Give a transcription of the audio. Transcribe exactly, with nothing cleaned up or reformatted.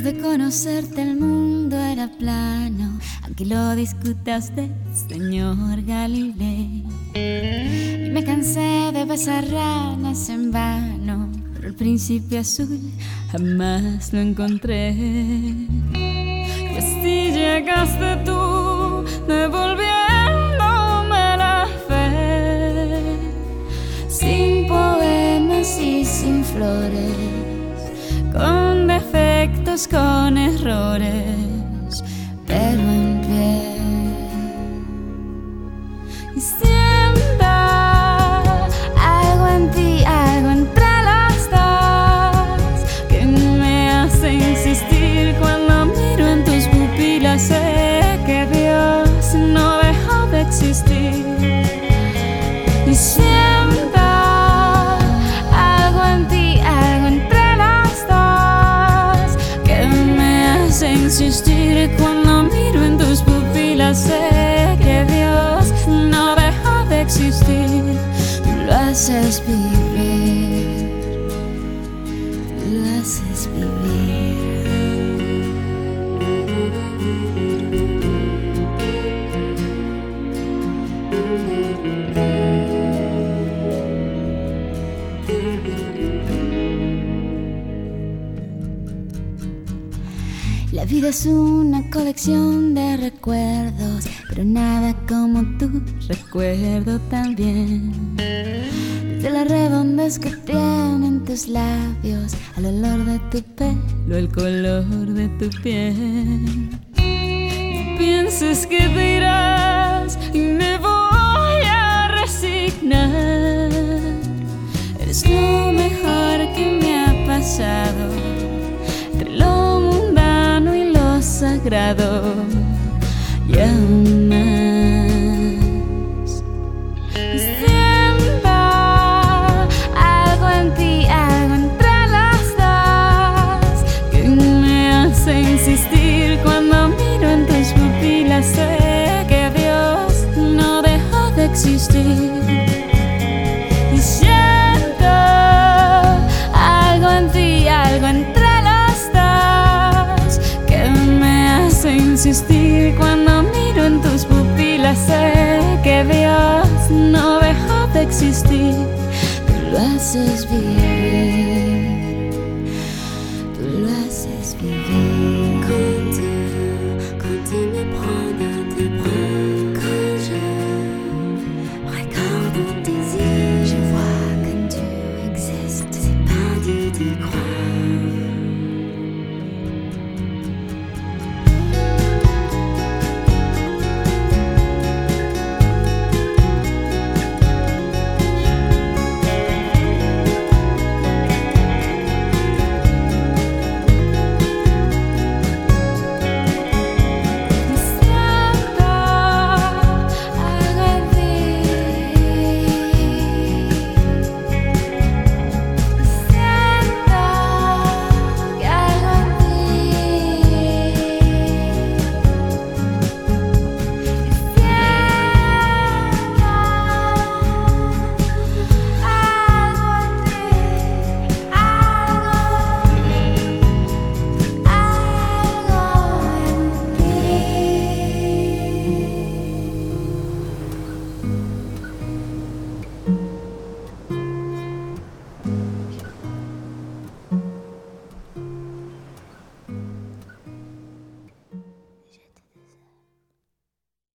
Antes de conocerte el mundo era plano, aunque lo discuta usted, señor Galileo. Y me cansé de besar ranas en vano, pero el príncipe azul jamás lo encontré. Y así llegaste tú, devolviéndome la fe, sin poemas y sin flores, con defectos, con errores, pero en pie. Y siento algo en ti, algo entre las dos, que me hace insistir. Cuando miro en tus pupilas sé que Dios no dejó de existir. Y siento algo en ti, algo entre las dos, que me hace insistir. Cuando miro en tus pupilas sé que Dios no dejó de existir. Tú lo haces vivir, tú lo haces vivir. La vida es una colección de recuerdos, pero nada como tu recuerdo también. Desde la redondez que tienen tus labios, al olor de tu pelo, el color de tu piel. No pienses que te irás y me voy a resignar. Eres lo mejor que me ha pasado, entre lo mundano y lo sagrado, y aún más. Siento algo en ti, algo entre las dos, que me hace insistir. Cuando miro en tus pupilas sé que Dios no dejó de existir. Y siento algo en ti, algo entre insistir. Cuando miro en tus pupilas sé que Dios no dejó de existir. Tú lo haces vivir.